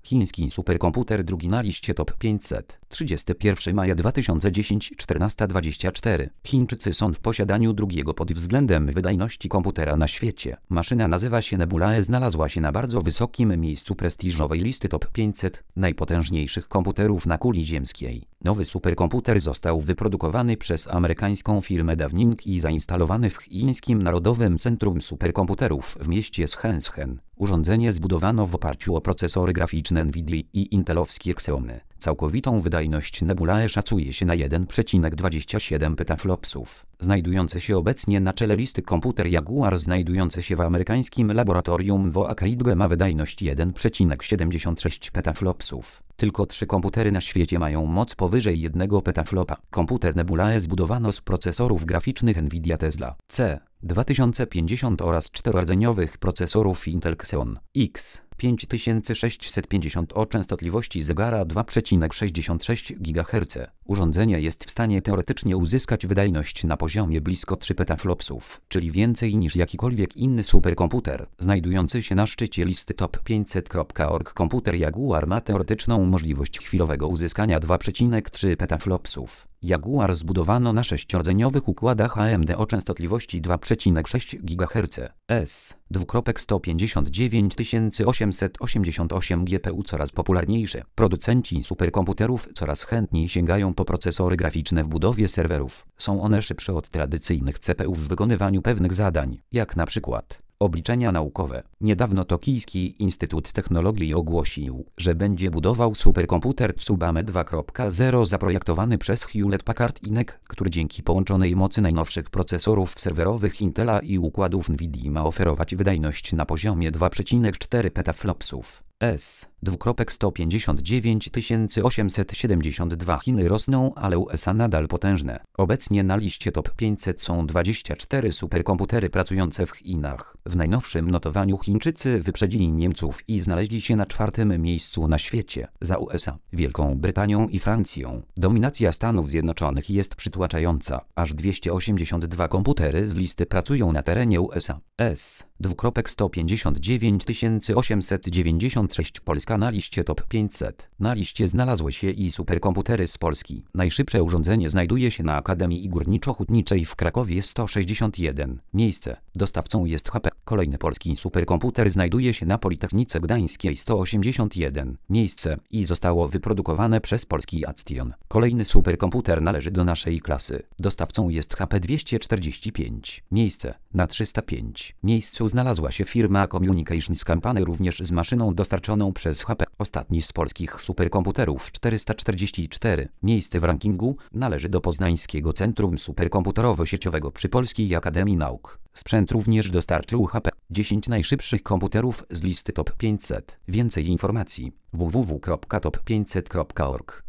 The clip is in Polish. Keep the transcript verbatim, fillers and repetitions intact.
Chiński superkomputer drugi na liście top pięćset. trzydziestego pierwszego maja dwa tysiące dziesiątego, czternasta dwadzieścia cztery. Chińczycy są w posiadaniu drugiego pod względem wydajności komputera na świecie. Maszyna nazywa się Nebulae, znalazła się na bardzo wysokim miejscu prestiżowej listy top pięćset najpotężniejszych komputerów na kuli ziemskiej. Nowy superkomputer został wyprodukowany przez amerykańską firmę Dawnink i zainstalowany w chińskim Narodowym Centrum Superkomputerów w mieście Shenzhen. Urządzenie zbudowano w oparciu o procesory graficzne Nvidia i intelowskie Xeony. Całkowitą wydajność Nebulae szacuje się na jeden przecinek dwadzieścia siedem petaflopsów. Znajdujący się obecnie na czele listy komputer Jaguar znajdujący się w amerykańskim laboratorium w Oak Ridge ma wydajność jeden przecinek siedemdziesiąt sześć petaflopsów. Tylko trzy komputery na świecie mają moc powyżej jednego petaflopa. Komputer Nebulae zbudowano z procesorów graficznych Nvidia Tesla C dwa tysiące pięćdziesiąt oraz czterorodzeniowych procesorów Intel Xeon X pięć tysięcy sześćset pięćdziesiąt o częstotliwości zegara dwa przecinek sześćdziesiąt sześć gigaherca. Urządzenie jest w stanie teoretycznie uzyskać wydajność na poziomie blisko trzy petaflopsów, czyli więcej niż jakikolwiek inny superkomputer. Znajdujący się na szczycie listy top pięćset kropka org komputer Jaguar ma teoretyczną możliwość chwilowego uzyskania dwa przecinek trzy petaflopsów. Jaguar zbudowano na sześciordzeniowych układach A M D o częstotliwości dwa przecinek sześć gigaherca. S sto pięćdziesiąt dziewięć tysięcy osiemset osiemdziesiąt osiem G P U coraz popularniejsze. Producenci superkomputerów coraz chętniej sięgają po procesory graficzne w budowie serwerów. Są one szybsze od tradycyjnych C P U w wykonywaniu pewnych zadań, jak na przykład obliczenia naukowe. Niedawno Tokijski Instytut Technologii ogłosił, że będzie budował superkomputer Tsubame dwa kropka zero zaprojektowany przez Hewlett Packard I N C, który dzięki połączonej mocy najnowszych procesorów serwerowych Intela i układów Nvidia ma oferować wydajność na poziomie dwa przecinek cztery petaflopsów. S sto pięćdziesiąt dziewięć tysięcy osiemset siedemdziesiąt dwa. Chiny rosną, ale U S A nadal potężne. Obecnie na liście top pięćset są dwadzieścia cztery superkomputery pracujące w Chinach. W najnowszym notowaniu Chińczycy wyprzedzili Niemców i znaleźli się na czwartym miejscu na świecie, za U S A, Wielką Brytanią i Francją. Dominacja Stanów Zjednoczonych jest przytłaczająca. Aż dwieście osiemdziesiąt dwa komputery z listy pracują na terenie U S A. S sto pięćdziesiąt dziewięć tysięcy osiemset dziewięćdziesiąt sześć. Polska na liście top pięćset. Na liście znalazły się i superkomputery z Polski. Najszybsze urządzenie znajduje się na Akademii Górniczo-Hutniczej w Krakowie sto sześćdziesiąt jeden. Miejsce. Dostawcą jest H P. Kolejny polski superkomputer znajduje się na Politechnice Gdańskiej sto osiemdziesiąt jeden. Miejsce i zostało wyprodukowane przez polski Action. Kolejny superkomputer należy do naszej klasy. Dostawcą jest H P dwieście czterdzieści pięć. Miejsce. Na trzysta pięć. Miejscu znalazła się firma Communications Company również z maszyną dostarczoną przez H P. Ostatni z polskich superkomputerów czterysta czterdzieści cztery. Miejsce w rankingu należy do Poznańskiego Centrum Superkomputerowo-Sieciowego przy Polskiej Akademii Nauk. Sprzęt również dostarczył H P. dziesięć najszybszych komputerów z listy top pięćset. Więcej informacji w w w kropka top pięćset kropka org.